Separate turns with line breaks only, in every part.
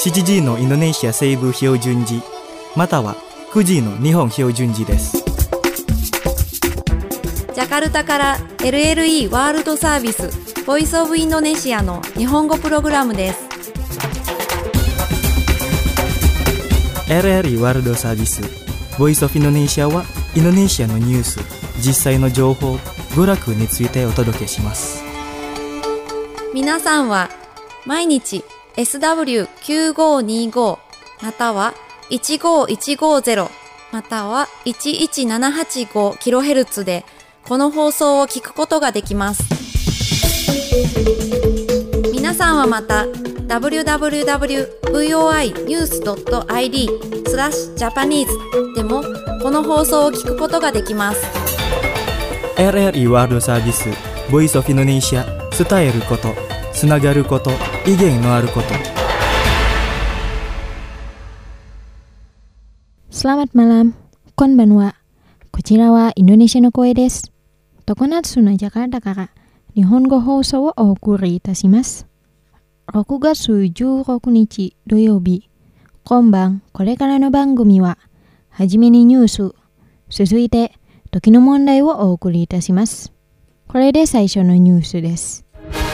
7時のインドネシア西部標準時または9時の日本標準時です。
ジャカルタから LLE ワールドサービスボイスオブインドネシアの日本語プログラムです。
LLE ワールドサービスボイスオブインドネシアはインドネシアのニュース、実際の情報、娯楽についてお届けします。
皆さんは毎日 SW9525 または15150または 11785kHz でこの放送を聞くことができます。皆さんはまた www.voinews.id/Japanese でもこの放送を聞くことができます。
LLE ワールドサービスボイスオブインドネシア、伝えること、つながること、意見のあること。
Selamat malam, konbanwa。こちらはインドネシアの声です。常夏のジャカルタから日本語放送をお送りいたします。6月16日土曜日、今晩これからの番組は、はじめにニュース、続いて時の問題をお送りいたします。これで最初のニュースです。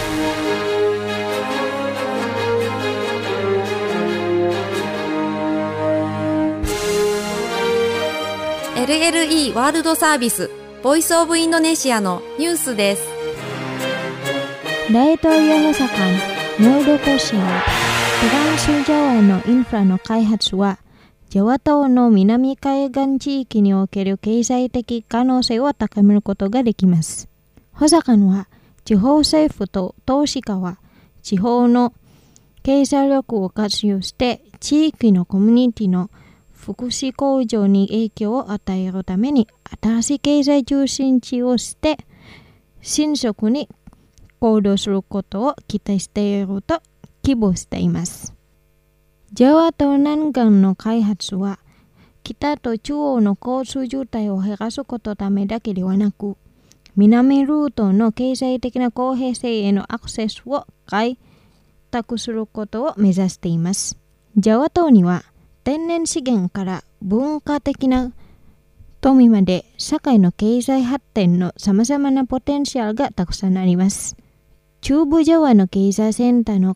LLE ワールドサービスボイスオブインドネシアのニュースです。
大統領補佐官ノルドコ氏はトランスジャワのインフラの開発はジャワ島の南海岸地域における経済的可能性を高めることができます。補佐官は地方政府と投資家は地方の経済力を活用して地域のコミュニティの福祉向上に影響を与えるために新しい経済中心地をして迅速に行動することを期待していると希望しています。ジャワ島南岸の開発は北と中央の交通渋滞を減らすことのためだけではなく、南ルートの経済的な公平性へのアクセスを開拓することを目指しています。ジャワ島には天然資源から文化的な富まで社会の経済発展のさまざまなポテンシャルがたくさんあります。中部ジャワの経済センターの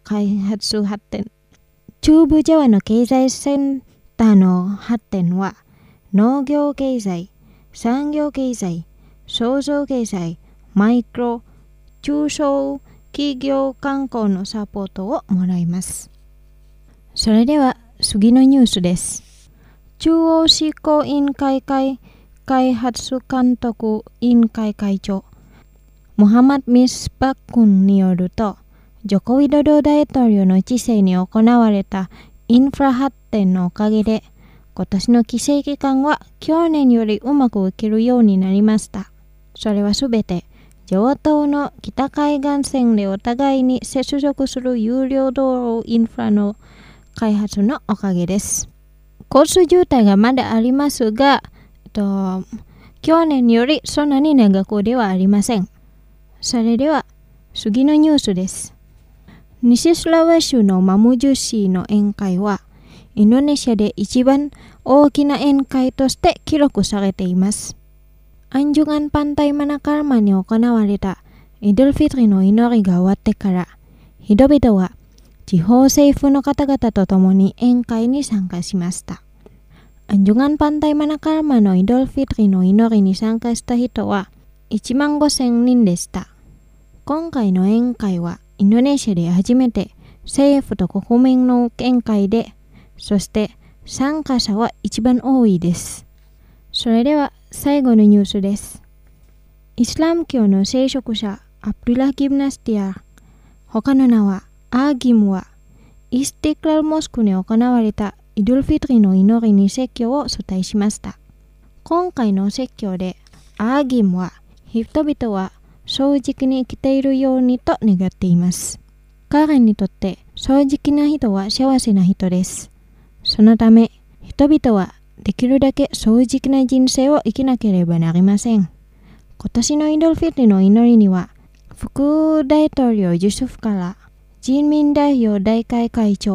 発展は農業経済、産業経済、創造経済、マイクロ、中小企業観光のサポートをもらいます。それでは次のニュースです。中央執行委員会開発監督委員会会長ムハマド・ミスバッ君によると、ジョコウィドド大統領の治世に行われたインフラ発展のおかげで、今年の規制期間は去年よりうまくいけるようになりました。それはすべて、ジャワ島の北海岸線でお互いに接続する有料道路インフラの開発のおかげです。交通渋滞がまだありますが、去年よりそんなに長くではありません。それでは次のニュースです。西スラワ州のマムジュ市の宴会はインドネシアで一番大きな宴会として記録されています。アンジュガンパンタイマナカルマに行われたイドルフィトリの祈りが終わってから、人々は地方政府の方々と共に宴会に参加しました。アンジュガンパンタイマナカルマのイドルフィトリの祈りに参加した人は15,000人でした。今回の宴会はインドネシアで初めて政府と国民の宴会で、そして参加者は一番多いです。それでは最後のニュースです。イスラム教の聖職者アブドゥラ・ギブナスティア、他の名はアーギムはイスティクラルモスクに行われたイドルフィトリの祈りに説教を主体しました。今回の説教でアーギムは人々は正直に生きているようにと願っています。彼にとって正直な人は幸せな人です。そのため人々はできるだけ正直な人生を生きなければなりません。今年のイドルフィトリの祈りには副大統領ユスフから人民代表大会会長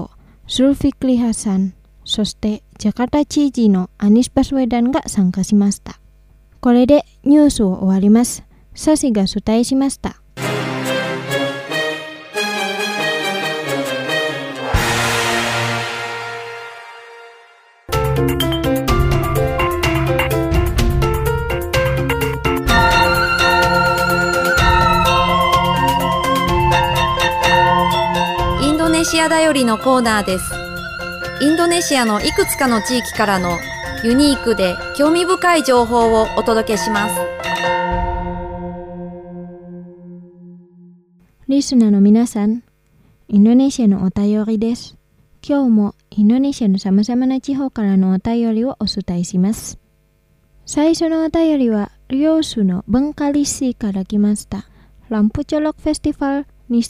ズルフィクリ・ハサン、そしてジャカルタ知事のアニス・バスウェダンが参加しました。これでニュースを終わります。サシが伝えしました。
インドネシアだよりのコーナーです。インドネシアのいくつかの地域からのユニークで興味深い情報をお届けします。
リスナーの皆さん、インドネシアのお便りです。今日もインドネシアのさまざまな地方からのお便りをお伝えします。最初のお便りはリオスの文化リシから来ました。ランプチョロクフェスティバル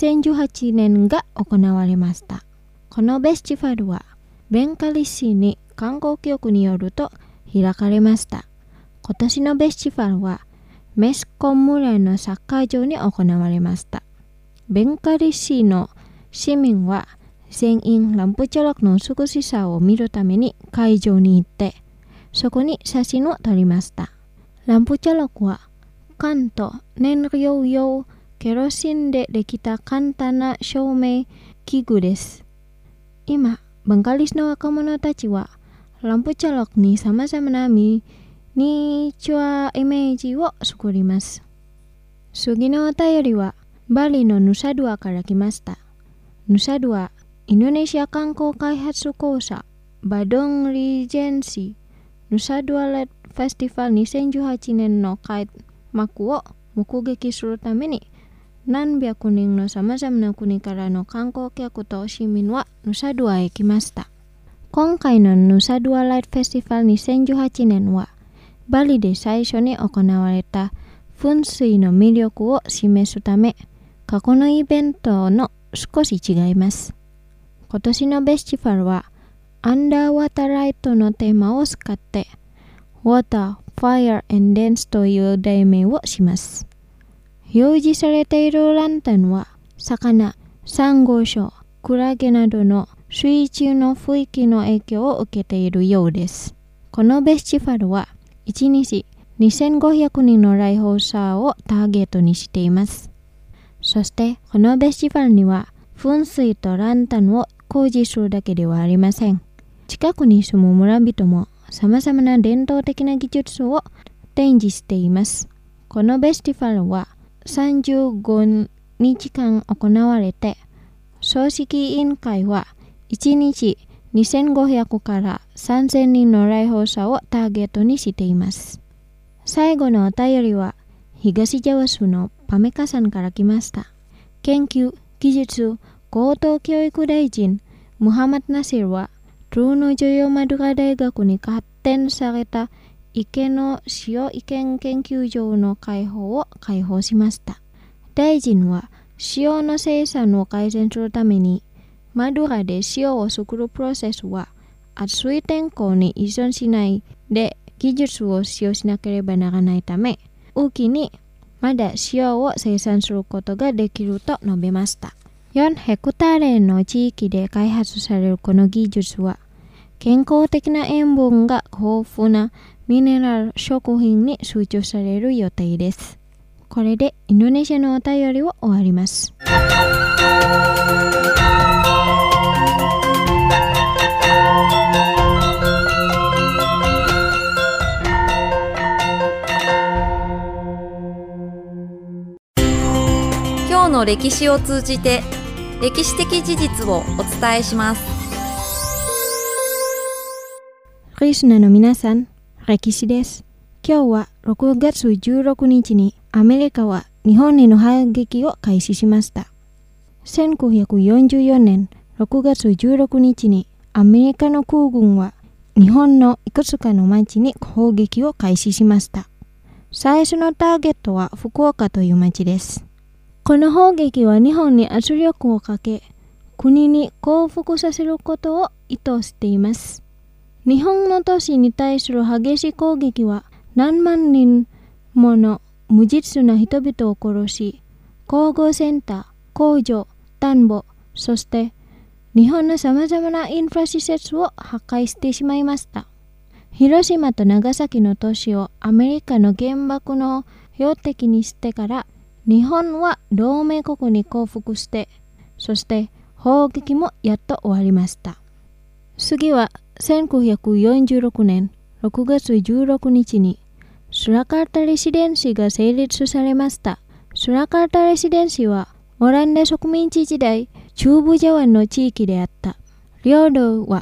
2018年が行われました。このフェスティバルはベンカリ市に観光局によると開かれました。今年のフェスティバルはメスコン村のサッカー場に行われました。ベンカリ市の市民は全員ランプチョロクの美しさを見るために会場に行ってそこに写真を撮りました。ランプチョロクは缶と燃料用ケロシンでできた簡単な照明器具です。今、ベンカリ市の若者たちはランプチョロクに様々なミニチュアイメージを作ります。次のお便りはバリのヌサドゥアから来ました。ヌサドゥア、インドネシア観光開発公社バドンリージェンシーヌサドゥアレッドフェスティバル2018年の開幕を目撃するために何百人の様々な国からの観光客と市民はヌサドゥアへ来ました。今回のヌサドゥアライトフェスティバル2018年はバリで最初に行われた噴水の魅力を示すため過去のイベントの少し違います。今年のフェスティバルはアンダーワーターライトのテーマを使ってWater, Fire and Dance という題名をします。表示されているランタンは魚、サンゴ礁、クラゲなどの水中の雰囲気の影響を受けているようです。このフェスティバルは1日2500人の来訪者をターゲットにしています。そしてこのフェスティバルには噴水とランタンを工事するだけではありません。近くに住む村人も様々な伝統的な技術を展示しています。このフェスティバルは35日間行われて、組織委員会は1日2500から3000人の来訪者をターゲットにしています。最後のお便りは東ジャワ州のパメカさんから来ました。研究、技術、高等教育大臣ムハマド・ナシルはトゥーノジョヨマドゥガ大学に発展された池の塩池研究所の開放しました。大臣は塩の生産を改善するためにマドゥガで塩を作るプロセスは暑い天候に依存しないで技術を使用しなければならないため、雨季にまだ塩を生産することができると述べました。4ヘクターレの地域で開発されるこの技術は健康的な塩分が豊富なミネラル食品に集中される予定です。これでインドネシアのお便りを終わります。
今日の歴史を通じて歴史的事実をお伝えします。
リスナーの皆さん、歴史です。今日は6月16日にアメリカは日本への反撃を開始しました。1944年6月16日にアメリカの空軍は日本のいくつかの町に砲撃を開始しました。最初のターゲットは福岡という町です。この砲撃は日本に圧力をかけ、国に降伏させることを意図しています。日本の都市に対する激しい攻撃は何万人もの無実な人々を殺し、工業センター、工場、田んぼ、そして日本のさまざまなインフラ施設を破壊してしまいました。広島と長崎の都市をアメリカの原爆の標的にしてから、日本は同盟国に降伏して、そして砲撃もやっと終わりました。次は1946年6月16日にスラカルタレシデンシが成立されました。スラカルタレシデンシはオランダ植民地時代中部ジャワの地域であった。領土は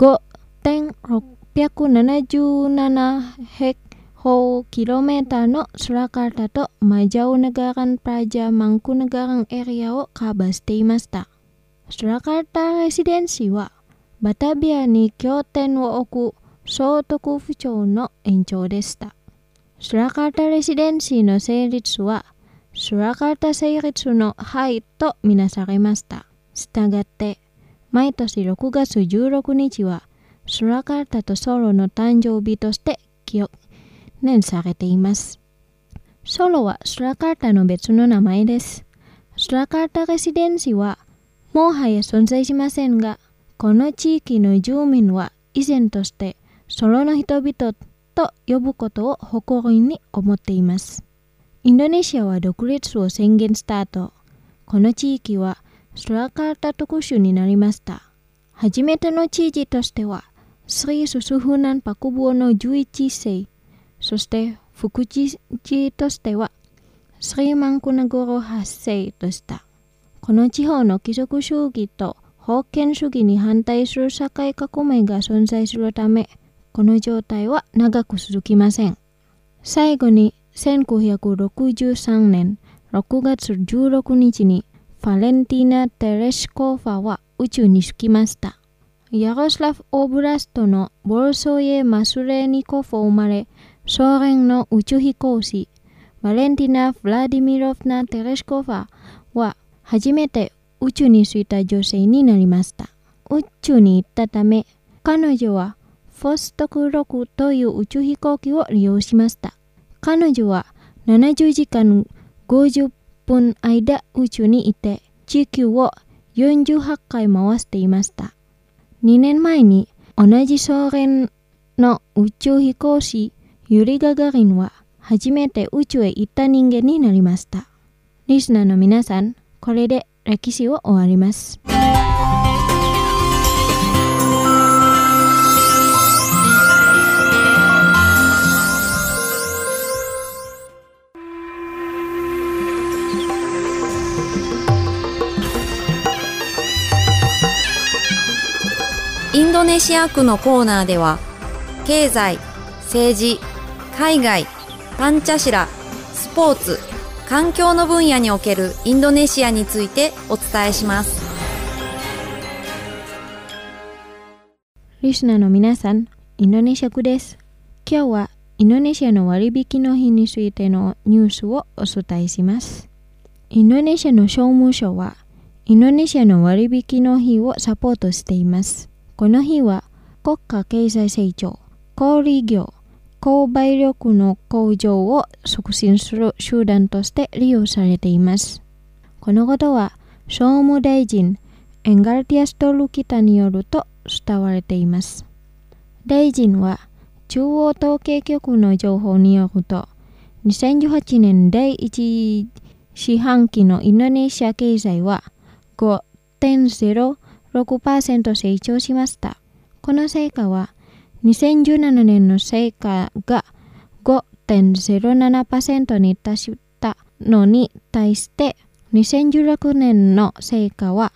5.677 ヘクトキロメーターのスラカルタとマジャウナガランプラジャマンクナガランエリアをカバーしていました。スラカルタレシデンシはバタビアに拠点を置く総督府庁の延長でした。スラカルタレシデンシの成立はスラカルタ成立の廃とみなされました。したがって、毎年6月16日はスラカルタとソロの誕生日として記念されています。ソロはスラカルタの別の名前です。スラカルタレシデンシはもはや存在しませんが、この地域の住民は依然としてソロの人々と呼ぶことを誇りに思っています。インドネシアは独立を宣言した後、この地域はスラカルタ特殊になりました。初めての知事としては、スリ・ススフナン・パクブオの11世、そして副知事としては、スリ・マンクナゴロ8世でした。この地方の貴族主義と封建主義に反対する社会革命が存在するため、この状態は長く続きません。最後に1963年6月16日にファレンティナ・テレシコーファは宇宙に着きました。ヤロスラフ・オブラストのボルソイエ・マスレーニコフを生まれ、ソ連の宇宙飛行士、バレンティナ・ヴラディミロフナ・テレシコファは初めて宇宙に着いた女性になりました。宇宙に行ったため、彼女はフォストク6という宇宙飛行機を利用しました。彼女は70時間50分間宇宙にいて、地球を48回回していました。2年前に同じソ連の宇宙飛行士ユリ・ガガリンは初めて宇宙へ行った人間になりました。リスナーの皆さん、これで歴史を終わります。
インドネシア区のコーナーでは、経済、政治、海外、パンチャシラ、スポーツ、環境の分野におけるインドネシアについてお伝えします。
リスナーの皆さん、インドネシア区です。今日はインドネシアの割引の日についてのニュースをお伝えします。インドネシアの商務省はインドネシアの割引の日をサポートしています。この日は国家経済成長、小売業、購買力の向上を促進する手段として利用されています。このことは商務大臣エンガルティアストルキタによると伝われています。大臣は中央統計局の情報によると、2018年第1四半期のインドネシア経済は 5.06% 成長しました。この成果は2017年の成果が 5.07% に達したのに対して2016年の成果は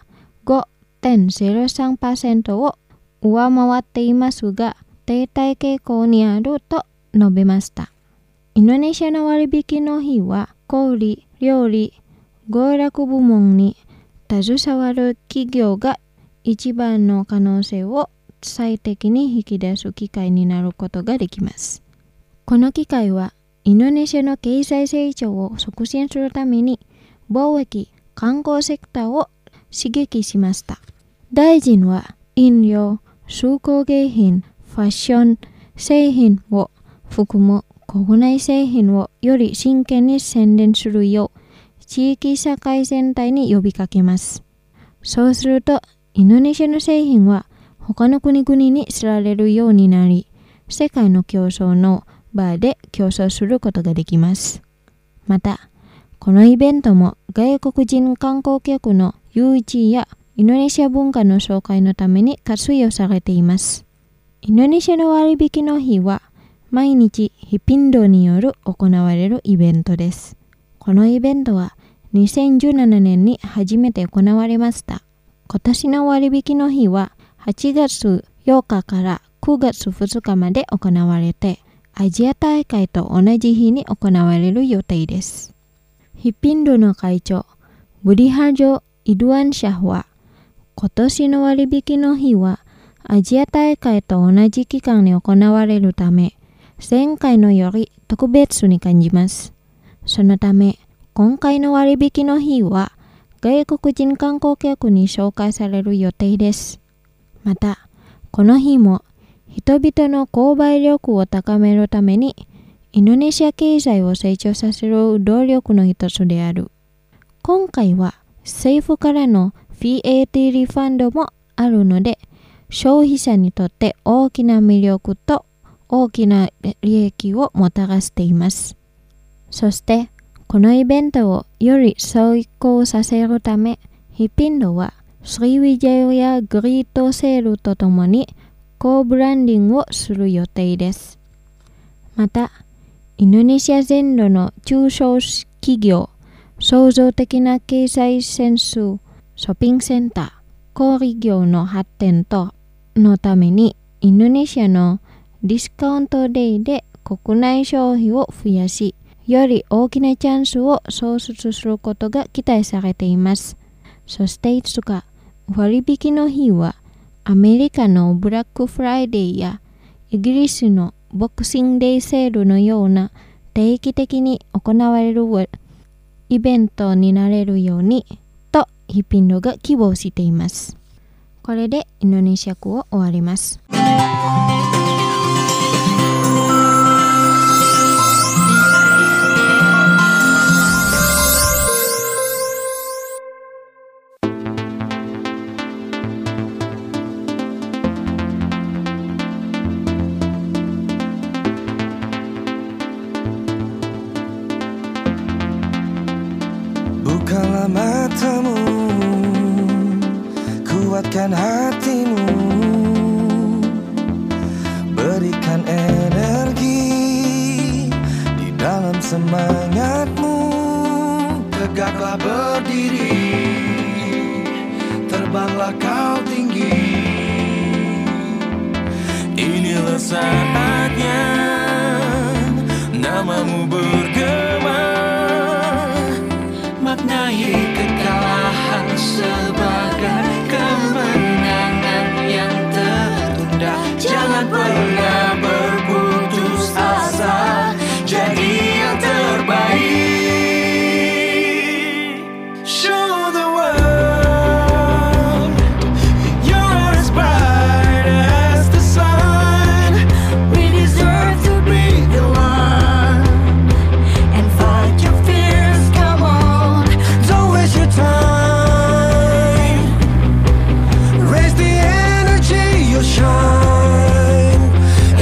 5.03% を上回っていますが、停滞傾向にあると述べました。インドネシアの割引の日は小売、料理、娯楽部門に携わる企業が一番の可能性を最適に引き出す機会になることができます。この機会はインドネシアの経済成長を促進するために貿易・観光セクターを刺激しました。大臣は飲料、手工芸品、ファッション製品を含む国内製品をより真剣に宣伝するよう地域社会全体に呼びかけます。そうするとインドネシアの製品は他の国々に知られるようになり、世界の競争の場で競争することができます。また、このイベントも外国人観光客の誘致やインドネシア文化の紹介のために活用されています。インドネシアの割引の日は毎日ヒピンドによる行われるイベントです。このイベントは2017年に初めて行われました。今年の割引の日は8月8日から9月2日まで行われて、アジア大会と同じ日に行われる予定です。ヒピンドの会長、ブリハジョ・イドゥアンシャフは、今年の割引の日はアジア大会と同じ期間に行われるため、前回のより特別に感じます。そのため、今回の割引の日は外国人観光客に紹介される予定です。また、この日も人々の購買力を高めるために、インドネシア経済を成長させる動力の一つである。今回は政府からのVAT リファンドもあるので、消費者にとって大きな魅力と大きな利益をもたらしています。そして、このイベントをより成功させるため、ヒピンドはスリウィジャヨやグリートセールとともにコーブランディングをする予定です。また、インドネシア全土の中小企業、創造的な経済センス、ショッピングセンター、小売業の発展とのために、インドネシアのディスカウントデイで国内消費を増やし、より大きなチャンスを創出することが期待されています。そして5日、割引の日は、アメリカのブラックフライデーやイギリスのボクシングデーセールのような定期的に行われるイベントになれるようにとヒピンドが希望しています。これでインドネシア語を終わります。
Bukalah matamu, kuatkan hatimu, berikan energi di dalam semangatmu. Tegaklah berdiri, terbanglah kau tinggi. Inilah saatnya namamu bergema. Maknai kekalahan sebagai kemenangan yang tertunda. Jangan pernah berputus asa, jadi yang terbaik. Show the world you're as bright as the sun. We deserve to be the one and fight your fears. Come on, don't waste your time. Raise the energy, you'll shine.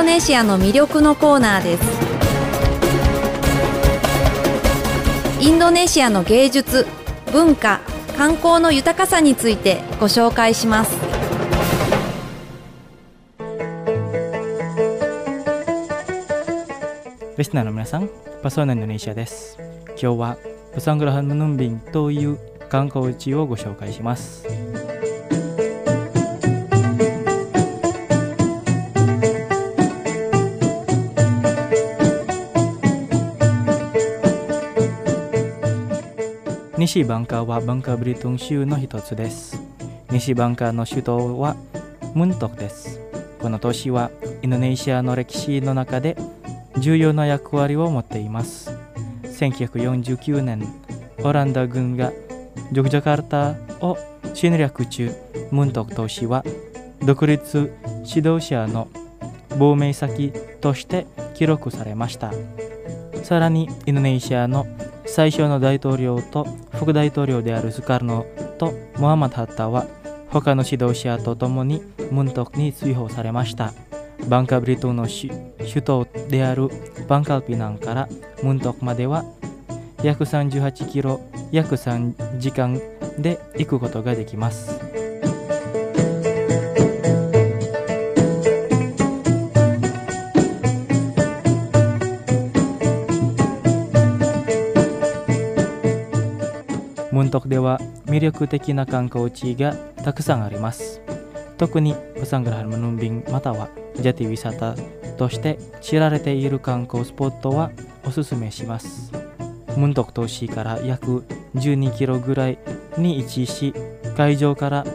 ネシアの魅力のコーナーです。インドネシアの芸術、文化、観光の豊かさについてご紹介します。
リスナーの皆さん、パソナインドネシアです。今日はプサングラハンムヌンビンという観光地をご紹介します。西バンカーはバンカーブリトン州の一つです。西バンカーの首都はムントクです。この都市はインドネシアの歴史の中で重要な役割を持っています。1949年、オランダ軍がジョグジャカルタを侵略中、ムントク都市は独立指導者の亡命先として記録されました。さらにインドネシアの最初の大統領と副大統領であるスカルノとモハマド・ハッタは他の指導者と共にムントクに追放されました。バンカーブリトンの首都であるバンカルピナンからムントクまでは約38キロ、約3時間で行くことができます。ムントクでは魅力的な観光地がたくさんあります。特にプサングラハンムヌンビンまたはジャティウィサタとして知られている観光スポットはおすすめします。ムントク都市から約12キロぐらいに位置し、海上から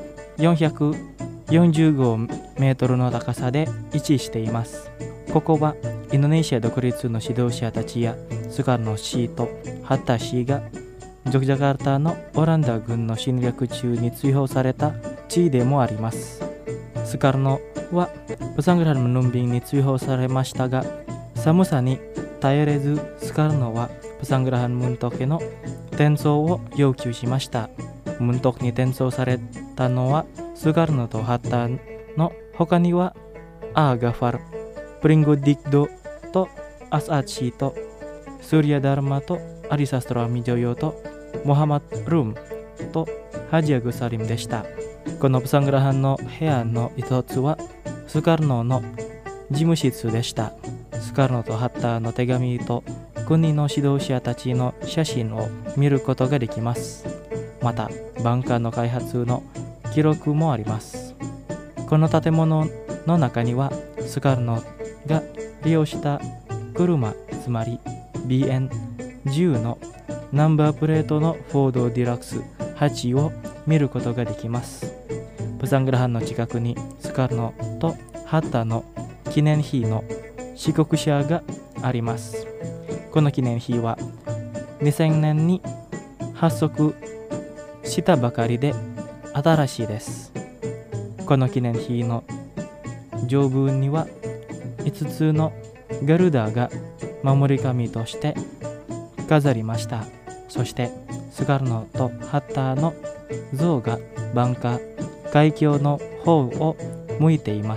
445メートルの高さで位置しています。ここはインドネシア独立の指導者たちやスカルノ氏とハッタ氏がジョグジャカルタのオランダ軍の侵略中に追放された地でもあります。スカルノはプサングラハンムヌンビンに追放されましたが、寒さに耐えれずスカルノはプサングラハンムントクへの転送を要求しました。ムントクに転送されたのはスカルノとハッタの他にはアーガファル、プリンゴディクドとアスアチーとスーリアダルマとアリサストラミ女優とモハマド・ルームとハジアグサリムでした。このプサングラハンの部屋の一つはスカルノの事務室でした。スカルノとハッタの手紙と国の指導者たちの写真を見ることができます。またバンカーの開発の記録もあります。この建物の中にはスカルノが利用した車、つまり BN10 のナンバープレートのフォードディラックス8を見ることができます。プサングラハンの近くにスカルノとハッタの記念碑の四国車があります。この記念碑は2000年に発足したばかりで新しいです。この記念碑の上部には5つのガルダが守り神として飾りました。そしてスカルノとハッタの像がバンカー海峡の方を向いています。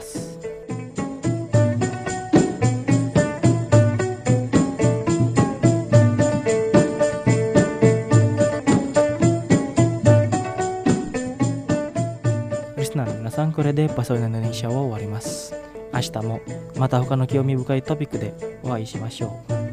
リスナーの皆さん、これでパソナインドネシアは終わります。明日もまた他の興味深いトピックでお会いしましょう。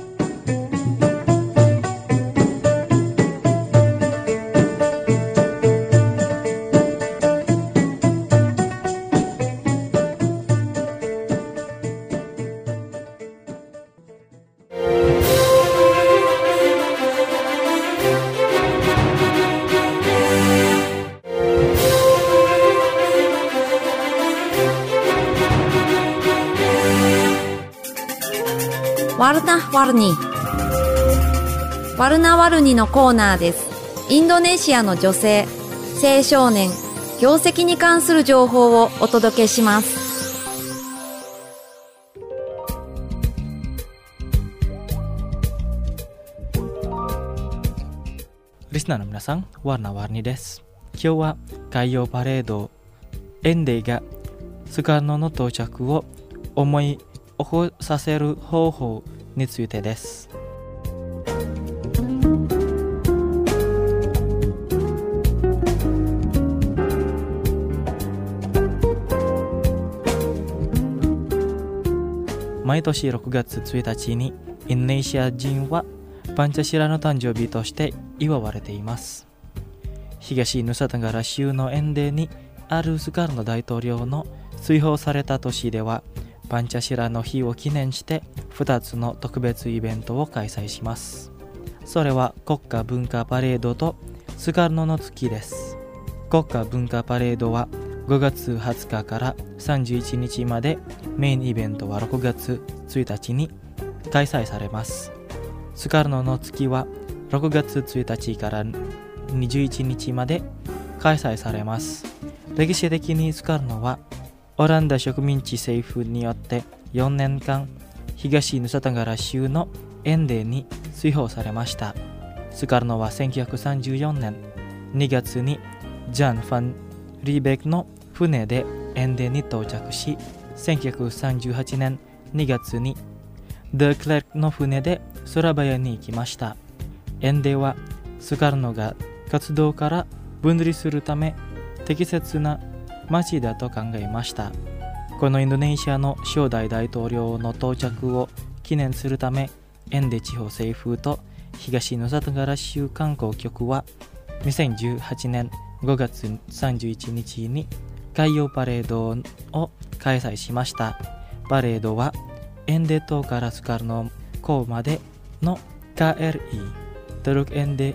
ワルナワルニワルナワルニのコーナーです。インドネシアの女性、青少年、業績に関する情報をお届けします。
リスナーの皆さん、ワルナワルニです。今日は海洋パレードエンデイがスカルノの到着を思い起こさせる方法についてです。毎年6月1日にインドネシア人はパンチャシラの誕生日として祝われています。東ヌサタガラ州のエンデにあるスカルノ大統領の追放された年では、パンチャシラの日を記念して2つの特別イベントを開催します。それは国家文化パレードとスカルノの月です。国家文化パレードは5月20日から31日まで、メインイベントは6月1日に開催されます。スカルノの月は6月1日から21日まで開催されます。歴史的にスカルノはオランダ植民地政府によって4年間東ヌサタガラ州のエンデに追放されました。スカルノは1934年2月にジャン・ファン・リーベックの船でエンデに到着し、1938年2月にデクレークの船でソラバヤに行きました。エンデはスカルノが活動から分離するため適切な町だと考えました。このインドネシアの初代大統領の到着を記念するため、エンデ地方政府と東ヌサタガラ州観光局は2018年5月31日に海洋パレードを開催しました。パレードはエンデ島からスカルノ港までの KRI トルクエンデ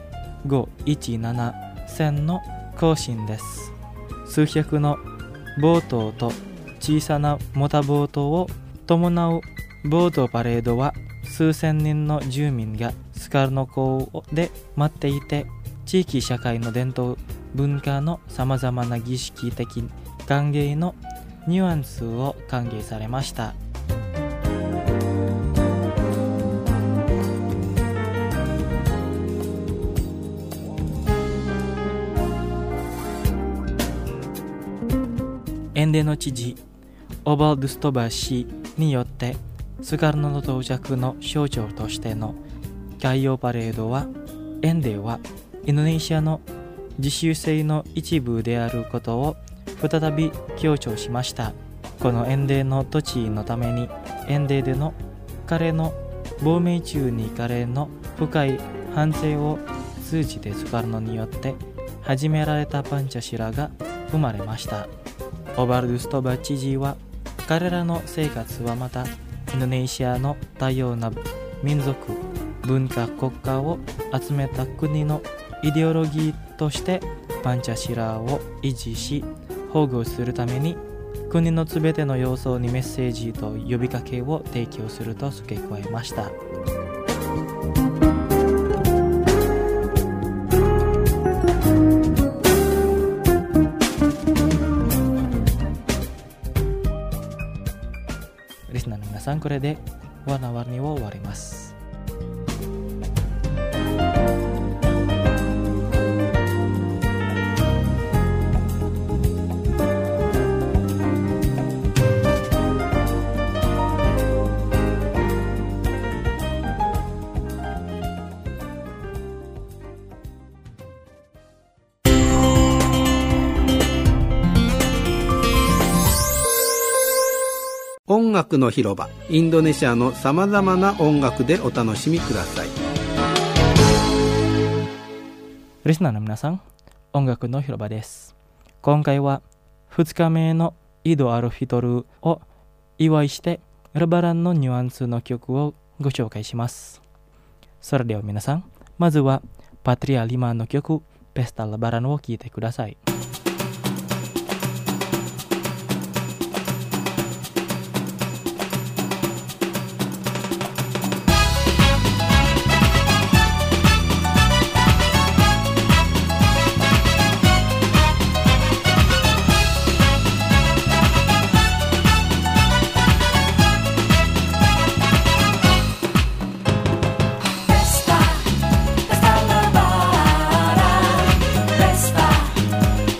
517線の行進です。数百のボートと小さなモーターボートを伴うボートパレードは、数千人の住民がスカルノ港で待っていて、地域社会の伝統文化のさまざまな儀式的歓迎のニュアンスを歓迎されました。エンデの知事オバルドゥストバ氏によってスカルノの到着の象徴としての海洋パレードは、エンデはインドネシアの自主性の一部であることを再び強調しました。このエンデの土地のために、エンデでの彼の亡命中に彼の深い反省を通じてスカルノによって始められたパンチャシラが生まれました。オバルドゥストバ知事は、彼らの生活はまたインドネシアの多様な民族文化国家を集めた国のイデオロギーとしてパンチャシラを維持し保護するために、国のすべての要素にメッセージと呼びかけを提供すると付け加えました。リスナーの皆さん、これでwarna-warniを終わります。
音楽の広場、インドネシアのさまざまな音楽でお楽しみください。
リスナーの皆さん、音楽の広場です。今回は2日目のイードアルフィトルを祝いしてレバランのニュアンスの曲をご紹介します。それでは皆さん、まずはパトリア・リマの曲ペスタ・レバランを聴いてください。
Pesta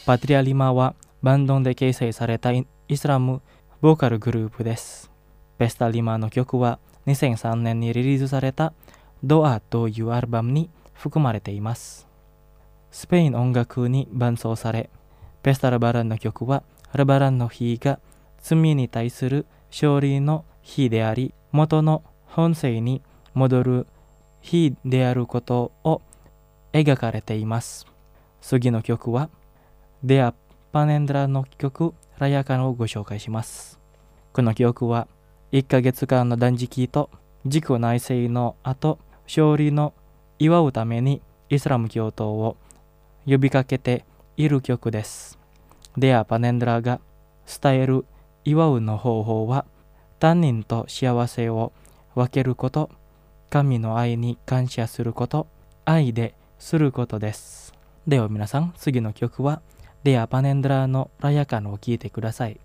パトリアリマはバンドンで形成されたイスラムボーカルグループです。ペスタリマの曲は2003年にリリースされたドアというアルバムに含まれています。スペイン音楽に伴奏され、ペスタラバランの曲はラバランの日が罪に対する勝利の日であり、元の本性に戻る日であることを描かれています。次の曲はデア・パネンドラの曲ラヤカンをご紹介します。この曲は1ヶ月間の断食と自己内省の後、勝利の祝うためにイスラム教徒を呼びかけている曲です。デア・パネンドラが伝える祝うの方法は、他人と幸せを分けること、神の愛に感謝すること、愛ですることです。では皆さん、次の曲はデア・パネンドラのラヤカンを聴いてください。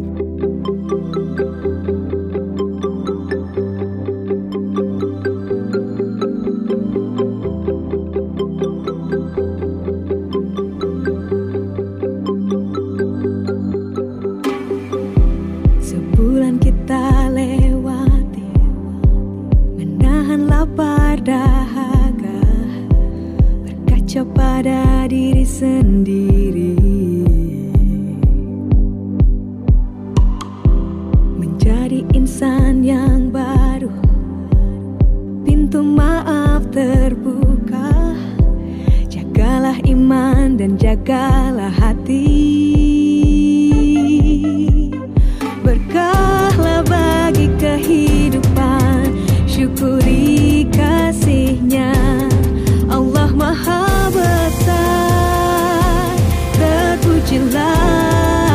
Sebulan kita lewati, menahan lapar dahaga, berkaca pada diri sendiri, menjadi insan yang baru, pintu maaf terbuka, jagalah iman dan jagalah hati. Berkahlah bagi kehidupan, syukuri kasih-Nya. Allah Maha Besar, terpujilah.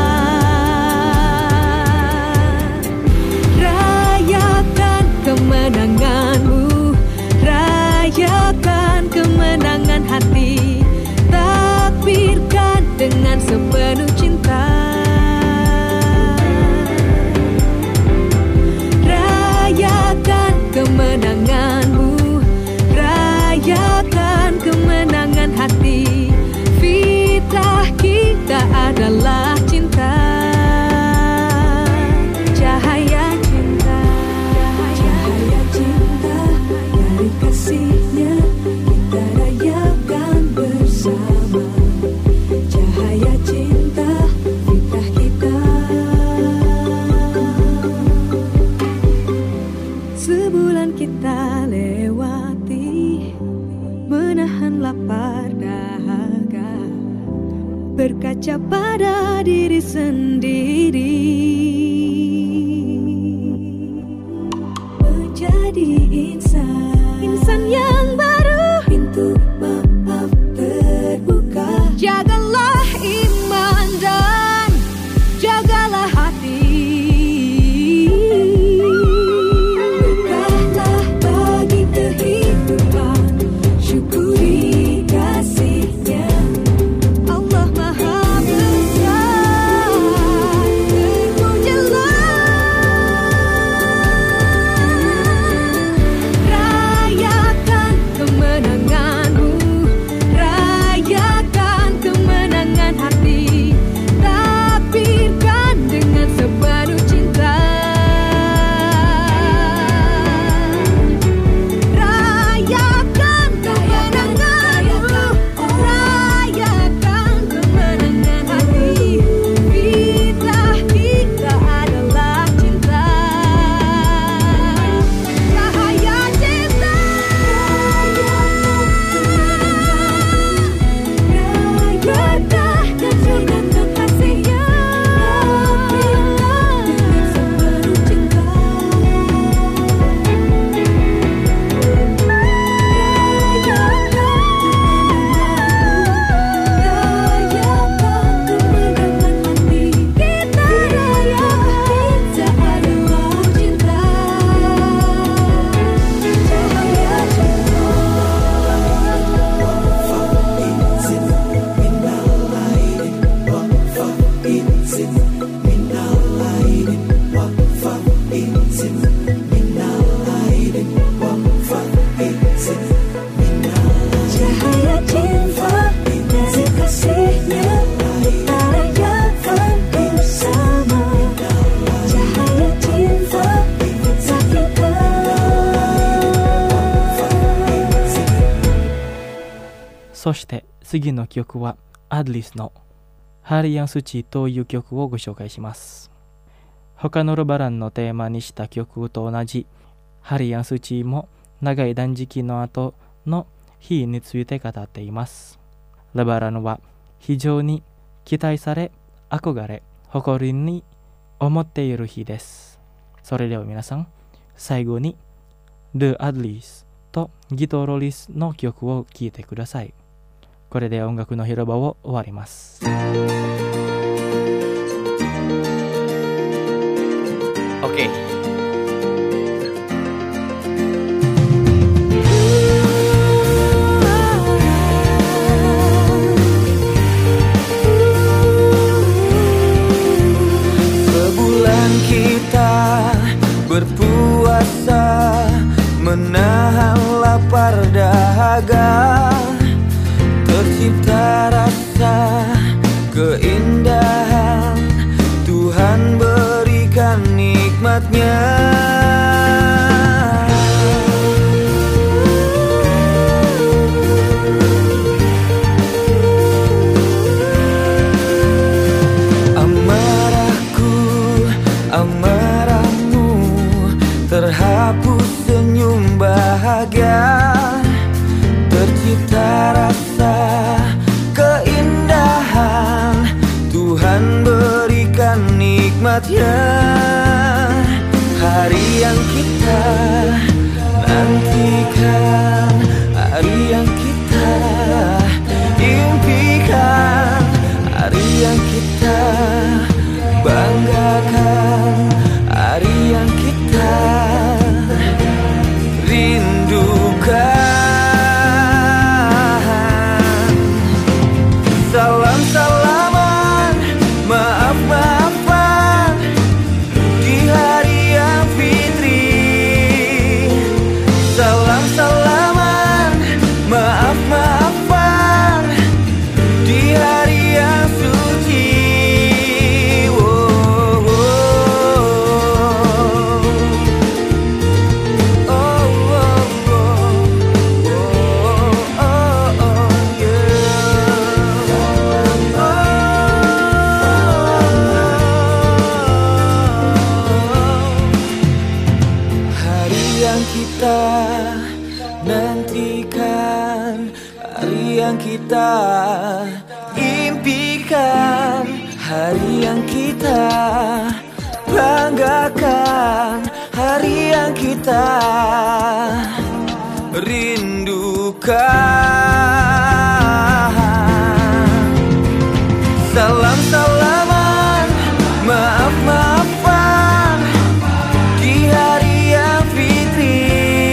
Rayakan kemenanganmu, rayakan kemenangan hati, takbirkan dengan sepenuh cinta. Kemenanganmu, rayakan kemenangan hati, fitrah kita adalah cinta, cahaya cinta, cahaya cinta, dari kasih-Nya kita rayakan bersama, cahaya cinta, fitrah kita. Sebulan kita lewati, menahan lapar dahaga, berkaca pada diri sendiri, menjadi insan yang baru, pintu maaf terbuka, jagalah iman dan jagalah hati. Rayakan
そして次の曲はアドリスのハリアンスチという曲をご紹介します。他のルバランのテーマにした曲と同じハリアンスチも長い断食の後の日について語っています。ルバランは非常に期待され、憧れ、誇りに思っている日です。それでは皆さん、最後に The Adlis とギトロリスの曲を聴いてください。これで音楽の広場を終わります。
Oke.
Sebulan kita berpuasa, menahan lapar dahaga, tercipta rasa keindahan, Tuhan berikan nikmatnya. Amarahmu terhapus senyum bahagia, tercipta rasa keindahan, Tuhan berikan nikmatnya. Hari yang kita nantikan, hari yang kita impikan, hari yang kita banggakan, hari yang kita rindukan. Salam-salaman, maaf-maafan di hari yang fitri. Salam-salaman, maaf-maafan di hari yang suci. Nantikan, hari yang kita impikan, hari yang kita banggakan, hari yang kita rindukan. Salam-salaman, maaf-maafan di hari yang fitri.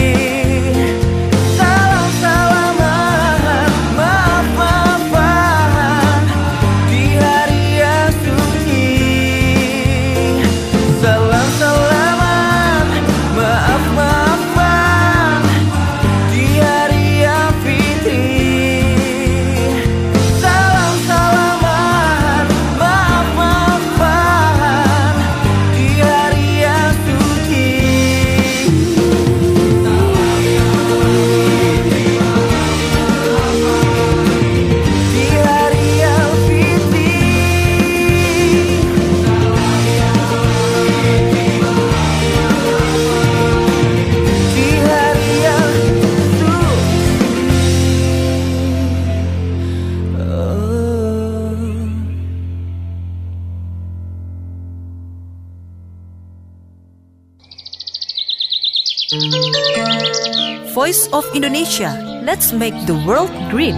Voice of Indonesia. Let's make the world green.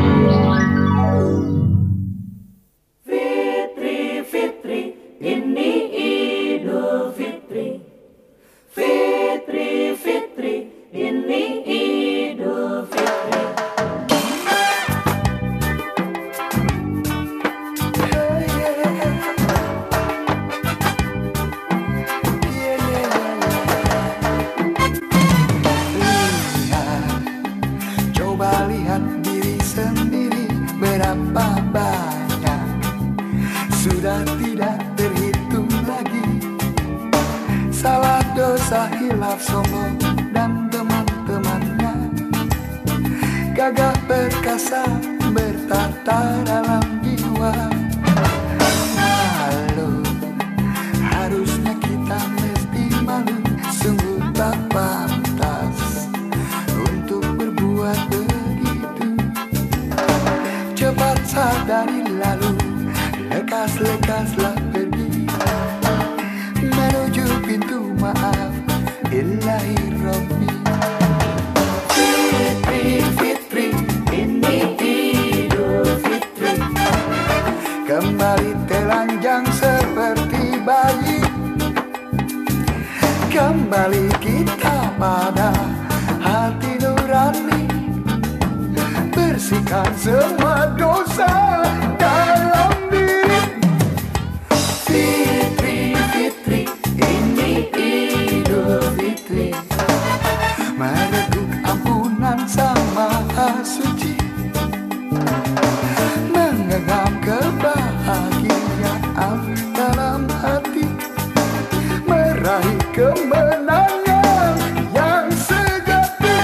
Fitri, Fitri, ini Idul Fitri. Fitri, Fitri, ini Idul Fitri.
Berapa banyak sudah tidak terhitung lagi, salah, dosa, hilaf, sombong dan teman-temannya, gagah perkara rasa bertata dalam jiwa. Malu, harusnya kita mesti malu. Sungguh tak pantas untuk berbuat begitu. Cepat sadari lalu, lekas-lekaslah pergi menuju pintu maaf Ilahi Rabbi. Fitri, Fitri, ini Idul Fitri. Kembali telanjang seperti bayi. Kembali kita pada hati nurani. Bersihkan semua dosa dalam diri. Fitri, Fitri, ini Idul Fitri. Merebut ampunan Sang Maha Suci, menggenggam kebahagiaan dalam hati, meraih kemenangan yang sejati.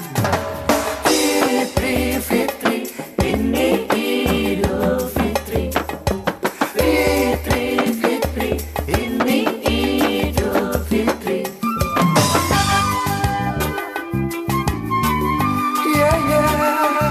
Fitri, Fitri, ini Idul Fitri. Fitri, Fitri, ini Idul Fitri. Yeah, yeah.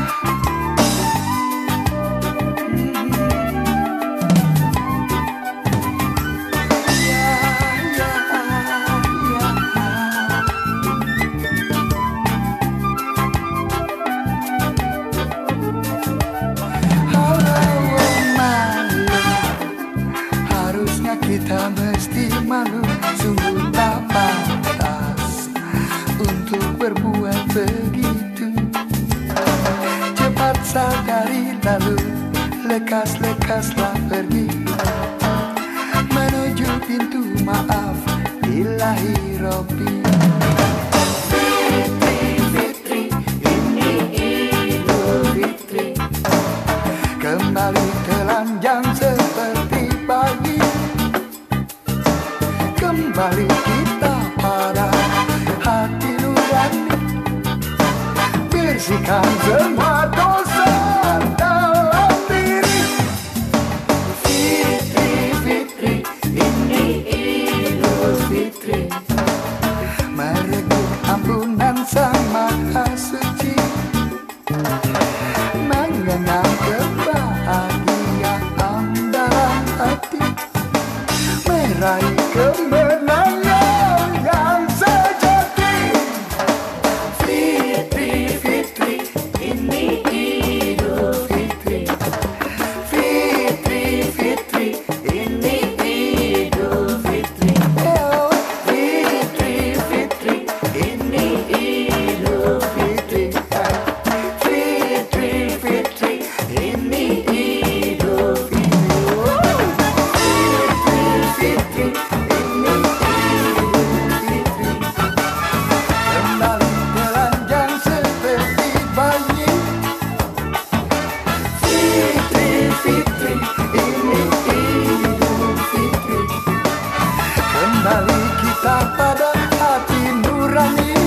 Kita mesti malu, sungguh tak pantas untuk berbuat begitu. Cepat sadari lalu, lekas-lekaslah pergi menuju pintu maaf Ilahi Rabbi. Fitri, Fitri, ini Idul Fitri. Kembali telanjang seperti bayi. Kembali kita pada hati nurani. Bersihkan semua dosa dalam diri. Fitri, Fitri, ini Idul Fitri. Merebut ampunan Sang Maha Suci, menggenggam kebahagiaan dalam hati, meraih kemenangan yang sejati. Fitri, Fitri, ini Idul Fitri. Fitri, Fitri, ini Idul Fitri. Oh, Fitri, Fitri, ini Idul Fitri. Fitri, Fitri, ini Idul Fitri. Fitri, ini Idul Fitri. Kembali telanjang seperti bayi. Fitri, Fitri, ini Idul Fitri. Kembali kita pada hati nurani.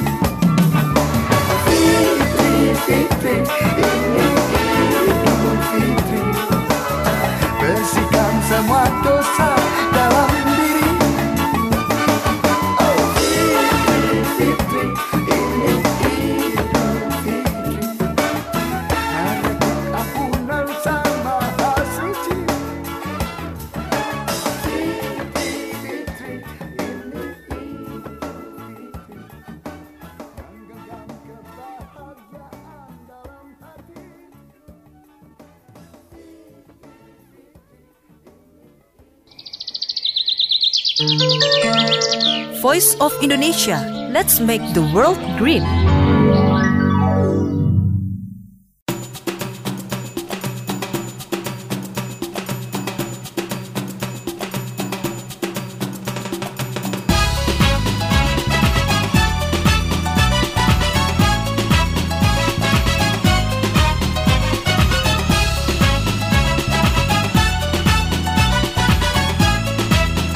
Fitri, Fitri, ini Idul Fitri. Bersihkan semua dosa dalam diri. Oh, Fitri, Fitri, ini Idul Fitri. Merebut ampunan Sang Maha Suci. Fitri, Fitri, ini Idul Fitri. Menggenggam kebahagiaan dalam hati.
Voice of Indonesia. Let's make the world green.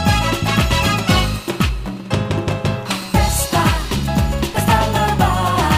Pesta, pesta lebaran.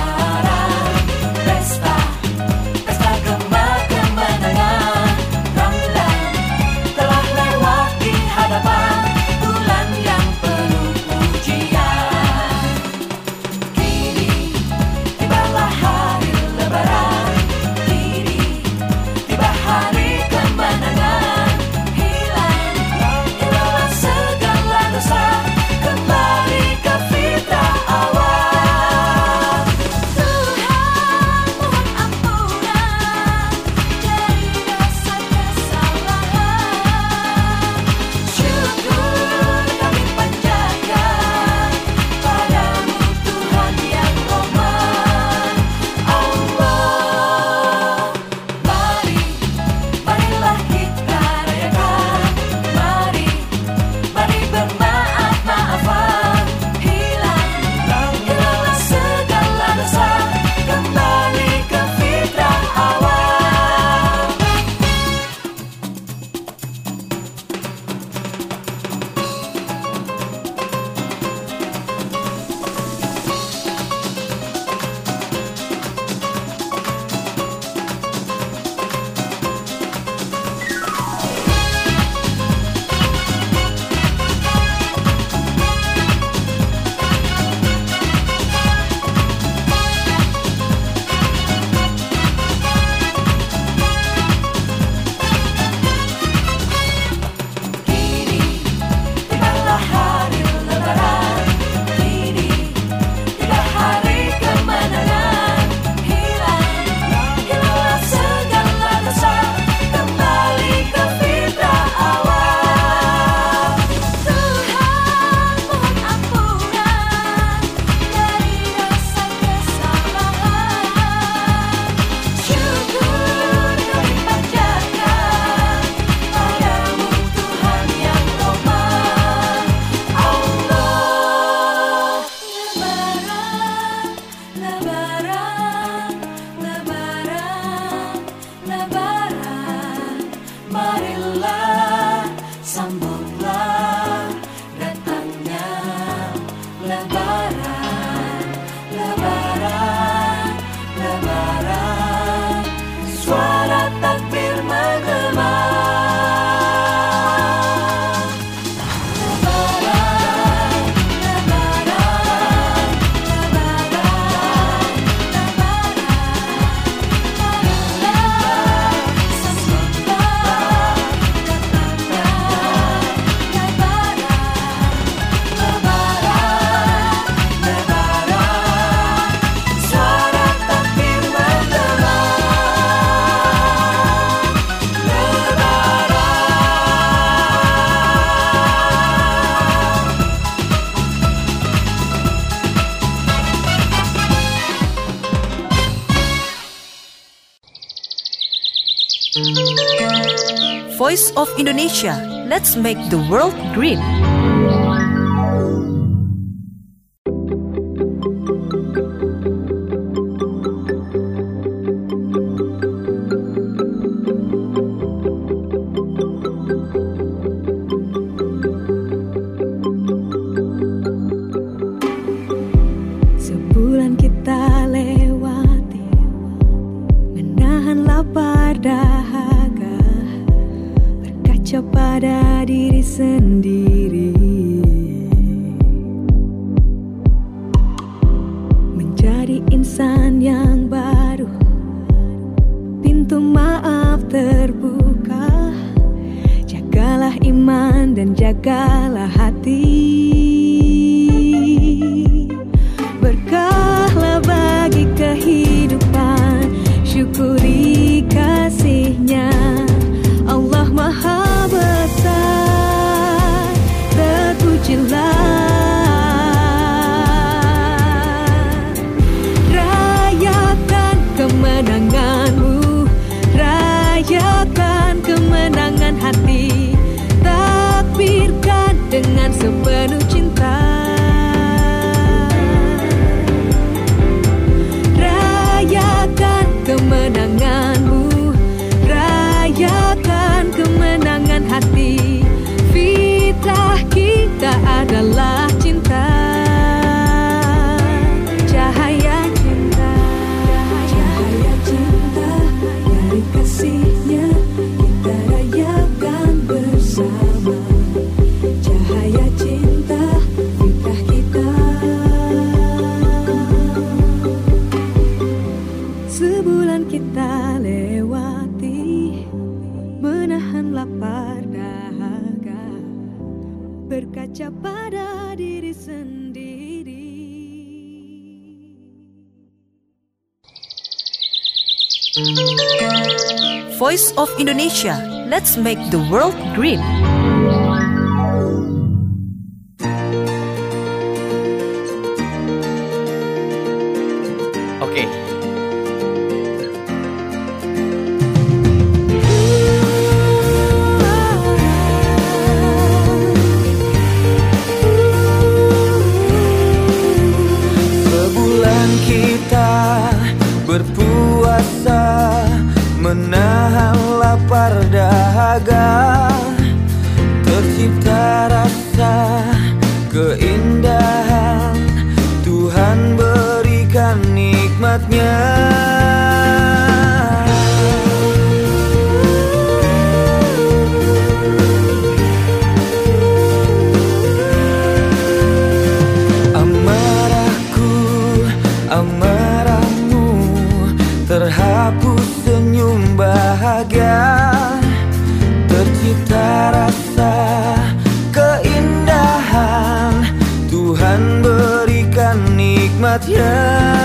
Lebaran, lebaran, lebaran, marilah sambutlah datangnya lebaran, lebaran, lebaran, suara takbir menggema.
Voice of Indonesia. Let's make the world green.
Sebulan kita lewati, menahan lapar dahaga, berkaca pada diri sendiri, menjadi insan yang baru, pintu maaf terbuka, jagalah iman dan jagalah hati. Berkahlah bagi kehidupan, syukuri kasih-Nya. Allah Maha Besar, terpujilah. Rayakan kemenangan-Mu, rayakan kemenangan hati, takbirkan dengan sepenuh cinta. Kemenangan-Mu, rayakan kemenangan hati, fitrah kita adalah cinta, cahaya cinta, cahaya cinta, dari kasih-Nya kita rayakan bersama, cahaya cinta, fitrah kita. Sebulan kita lewati, menahan lapar dahaga, berkaca pada diri sendiri.
Voice of Indonesia. Let's make the world green.
Oke.
Sebulan kita berpuasa, menahan lapar dahaga, tercipta rasa keindahan, Tuhan berikan nikmat-Nya. Amarahmu terhapus senyum bahagia, tercipta rasa keindahan, Tuhan berikan nikmat-Nya.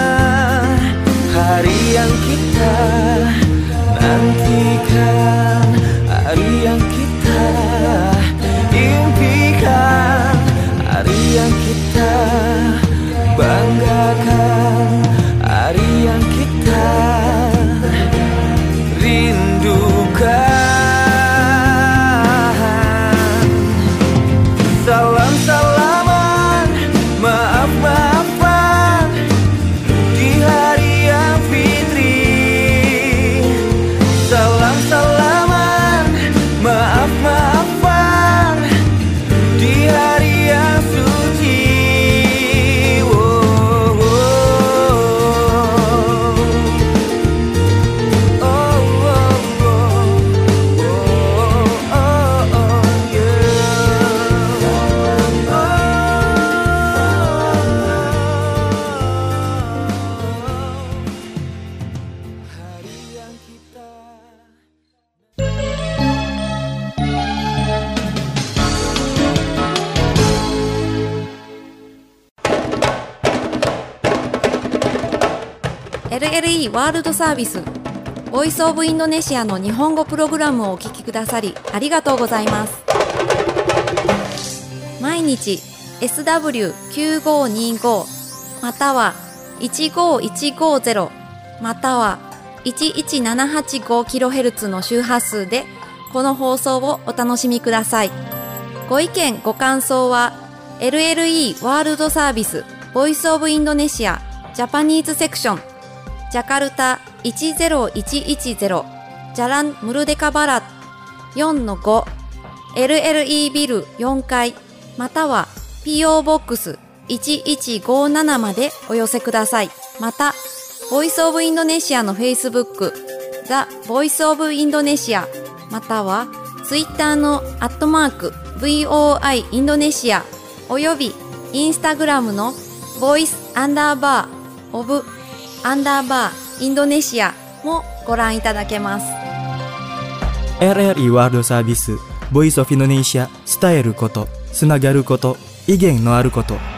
Hari yang kita nantikan, hari yang kita impikan, hari yang kita banggakan, hari yang kita rindukan. Salam-salaman, maaf-maafan,
LLE ワールドサービスボイスオブインドネシアの日本語プログラムをお聞きくださりありがとうございます。毎日 SW9525 または15150または 11785kHz の周波数でこの放送をお楽しみください。ご意見ご感想は LLE ワールドサービスボイスオブインドネシアジャパニーズセクションジャカルタ10110ジャランムルデカバラ 4-5 LLE ビル4階または PO ボックス1157までお寄せください。またボイスオブインドネシアの Facebook ザ・ボイスオブインドネシアまたは Twitter の@VOI インドネシアおよびインスタグラムのボイス_オブ_インドネシアもご覧いただけます。
LLE ワールドサービスボイスオフインドネシア伝えることつながること威厳のあること